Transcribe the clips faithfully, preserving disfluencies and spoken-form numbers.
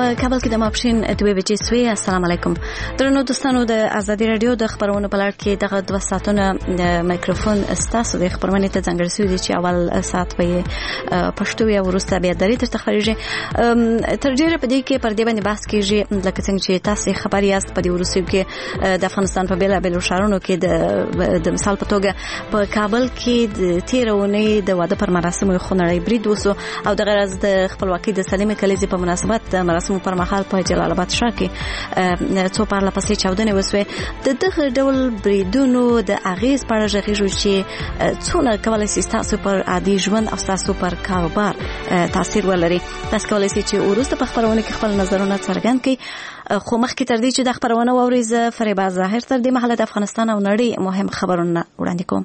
په کابل کې د ماپښین دوه بجې سوې. السلام علیکم درنو دوستانو، د ازادي رادیو د خبرونو په لړ کې دغه دوه ساعتونه د مایکروفون ستاسو د خبرونه ته ځانګړی شوی دی چې اول ساعت به پښتو یا ورسته بیا درې تر تخریجي تر ډیره په دې کې پر دې باندې بحث کیږي، لکه څنګه چې تاسو خبر یاست په دې ورسته کې د افغانستان په بیلا بیل شهرونو کې د د مثال په توګه په کابل کې د تیرونې د واده پر مراسمو خونړی برید وسو او د غرض د خپلواکۍ د سلیمې کلیزې په مناسبت د مراسمو پر مهال په جلال آباد ښار کې څو پرله پسې چاودنې وسوې. د دغه ډول بریدونو د اغیز په اړه غږیږو چې څونه کولای شي تاسو پر عادي ژوند او تاسو پر کاروبار تاثیر ولري. تاسو کولای شئ چې وروسته په خبرونه کې خپل نظرونه څرګند کړئ. خو مخکې تر دې چې د خبرونه واورئ، زه فریبا ظاهر تر دې مهاله د افغانستان او نړۍ مهم خبرونه وړاندې کوم.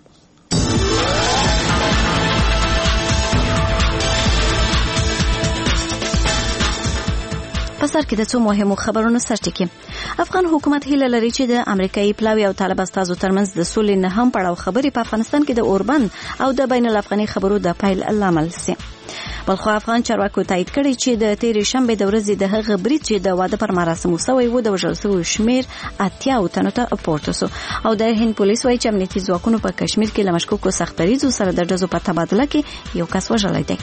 په سر کې د څو مهمو خبرونو سرټکی. افغان حکومت هیله لري چې د امریکایي پلاوی او طالب استازو ترمنځ د سولې نه هم پړاو خبرې په افغانستان کې د اوربند او د بین الافغاني خبرو د پیل لامل شي. بلخو افغان چارواکو تایید کړی چې د تیرې شنبه د ورځې د هغه برید چې د واده پر مراسمو سوی و د وژل شویو شمیر اتیا تنو ته پورته شو او د هند پولیس وايي چې امنیتي ځواکونو په کشمیر کې له مشکوکو سختریزو سره د ډزو په تبادله کې یو کس وژلی دی.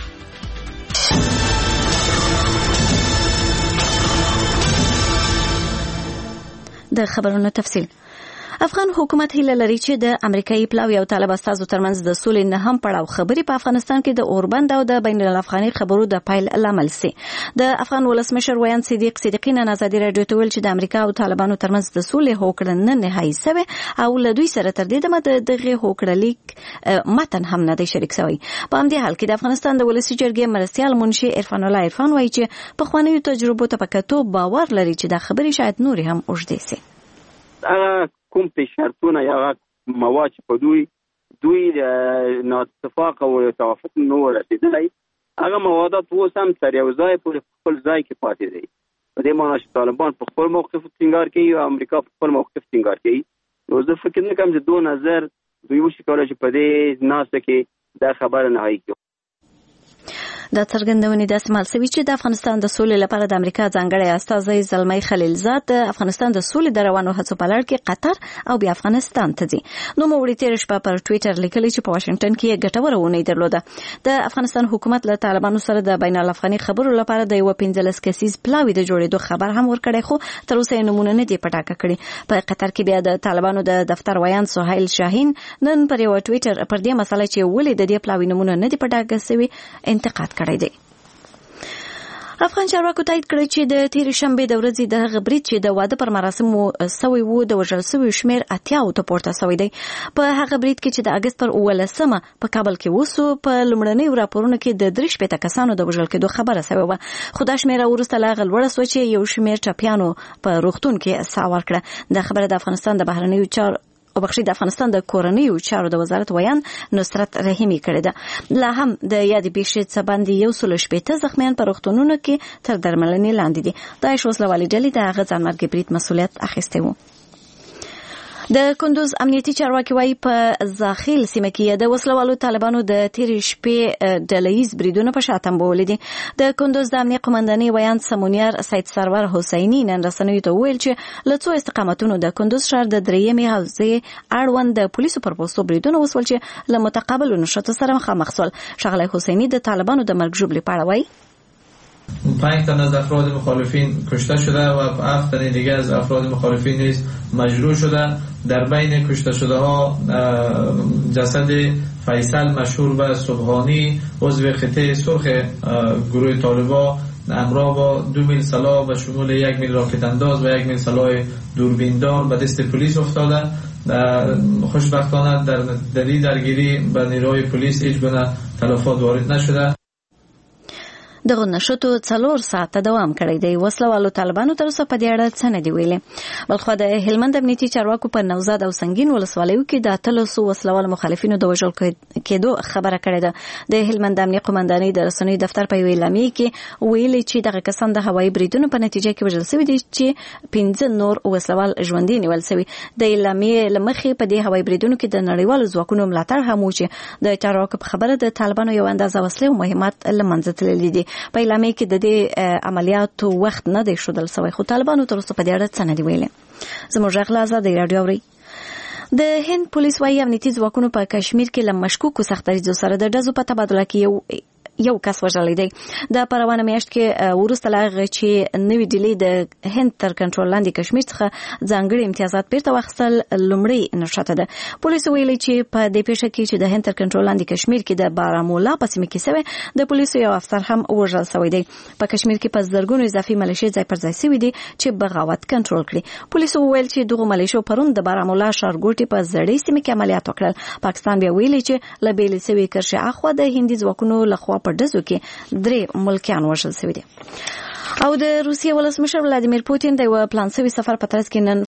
د خبرونو تفصیل. افغان حکومت هیله لري چې د امریکایي پلاوی او طالب استازو ترمنځ د سولې نه هم پړاو خبرې په افغانستان کې د اوربند او د بین الافغاني خبرو د پیل لامل شي. د افغان ولسمشر ویان صدیق صدیقی نن ازادي رادیو ته ویل چې د امریکا او طالبانو ترمنځ د سولې هوکړه نه نهایی شوه او له دوی سره تر دې دمه دغه هوکړه لیک متن هم نه دی شریک شوی. په همدې حال کې د افغانستان د ولسی جرګې مرستيال منشي عرفان الله عرفان وایي چې په خوانیو تجربو ته پکاتو باور لري چې د خبرې شاید نور هم اوږدې شي. کوم په شرطونه یا مواد په دوی دوی نه اتفاق او توافق نه ورسېدلی، هغه موادات اوس هم تر یو ځای پورې خپل ځای کې پاتې دي. په دې معنی چې طالبان په خپل موقف ټینګار کوي او امریکا په خپل موقف ټینګار کوي. نو زه فکر نه کوم چې دوه نظر دوی وشي کولای چې په دې ناسته کې دا خبره نه هایي. د څرګندونې داسې مال سوي چې د افغانستان د سولې لپاره د امریکا ځانګړی استازی زلمی خلیلزاد د افغانستان د سولې د روانو هڅو په لړ کې قطر او بیا افغانستان ته ځي. نو موړي تیر شپه پر ټوئیټر لیکلی چې په واشنگټن کې ګټوره ونې درلوده. د افغانستان حکومت له طالبانو سره د بین الافغاني خبرو لپاره د یو پنځلس کسیز پلاوی د جوړېدو خبر هم ورکړی، خو تر اوسه یې نمونه نه دی پټاکه کړې. په قطر کې بیا د طالبانو د دفتر ویان سهیل شاهین نن پر یو ټوئیټر پر دې مسله چې ولې د دې پلاوی نمونه نه دی پټاکه شوی انتقاد کړی دی. افغان چارواکو تایید کړی چې د تیرې شنبه د ورځې د هغه برید چې د واده پر مراسمو سوی وو د وژل شویو شمیر اتیا ته پورته شوی دی. په هغه برید کې چې د اگست پر اوولسمه په کابل کې وسو، په لومړنیو راپورونو کې د درې شپېته کسانو د وژل کېدو خبره شوې وه، خو دا شمېره وروسته لا غلوړه شوه چې یو شمېر ټپیانو په روغتون کې ساه ورکړه. دا خبره د افغانستان د بهرنیو چارو او بخښي د افغانستان د کورنیو چارو د وزارت ویان نصرت رحیمی کړی ده. لا هم د یادې پیښې څخه باندې یو سل شپېته زخمیان په روغتونونو کې تر درملنې لاندې دي. داعش وسلوالې ډلې د هغه ځانمرګي برید مسؤلیت اخیستی و. د کندوز امنیتي چارواکي وايي په زاخیل سیمه کې د وسلوالو طالبانو د تیرې شپې ډلهیز بریدونه په شا تنبولې دي. د کندوز د امنیه قومندانۍ ویان سمونیار سید سرور حسیني نن رسنیو ته وویل چې له څو استقامتونو د کندوز ښار د درېیمې حوزې اړوند د پولیسو پر پوستو بریدونه وسول چې له متقابلو نښتو سره مخامخ شول. ښاغلی حسیني د طالبانو د مرګ ژوبلې په اړه وایي پنج تن از افراد مخالفین کشته شده و هفت تن دیگر از افراد مخالفین نیز مجروح شده. در بین کشته شده ها جسد فیصل مشهور به صبحانی عضو خطه سرخ گروه طالبا همراه با دو میل سلاح و شمول یک میل راکت انداز و یک میل سلاح دوربیندار به دست پلیس افتاده. خوشبختانه در دری درگیری به نیروی پلیس هیچ گونه تلفات وارد نشده. دغه نشټو څلور ساعته دوام کړی دی. وسلوالو طالبانو تر اوسه په دې اړه څه نه دی ویلي. بلخو د هلمند امنیتي چارواکو په نوزاد او سنگین ولسوالیو کې د اتلسو وسلوال مخالفینو د وژل کېدو خبره کړې ده. د هلمند امنیه قومندانۍ د رسنیو دفتر په یوه اعلامیه کې ویلي چې دغه کسان د هوایي بریدونو په نتیجه کې وژل شوي دي چې پنځه نور وسلوال ژوندي نیول شوي. د اعلامیې له مخې په دې هوایي بریدونو کې د نړیوالو ځواکونو ملاتړ هم و چې د چارواکو په خبره د طالبانو یو اندازه وسلې او مهمات له منځه تللي دي. په اعلامیه کې د دې عملیاتو وخت نه دی ښودل شوی، خو طالبانو تر اوسه په دې اړه څه نه دي ویلي. زموږ غږ له ازادۍ راډیو اورئ. د هند پولیس وايي امنیتي ځواکونو په کشمیر کې له مشکوکو سختدریځو سره د ډزو په تبادله کې یو یو کس وژلی دی. د پروانه میاشت کې وروسته له هغه چې نوې ډیلي د هند تر کنټرول لاندې کشمیر څخه ځانګړي امتیازات بیرته واخیستل لومړی نښته ده. پولیسو ویلي چې په دې پیښه کې چې د هند تر کنټرول لاندې کشمیر کې د بارامولا په سیمه کې شوی د پولیسو یو افسر هم وژل شوی دی. په کشمیر کې په زرګونو اضافي ملیشې ځای پر ځای شوي دي چې بغاوت کنټرول کړي. پولیسو ویل چې دغه ملیشو پرون د بارامولا ښارګوټي په زړې سیمه کې عملیات وکړل. پاکستان بیا ویلي چې له بیلې شوي کرښې اخوا د هندي ځواکونو لخوا په ډزو کې درې ملکیان وژل شوي دي. او د روسیې ولسمشر ولادیمیر پوتین د یو پلان شوي سفر په ترڅ کې نن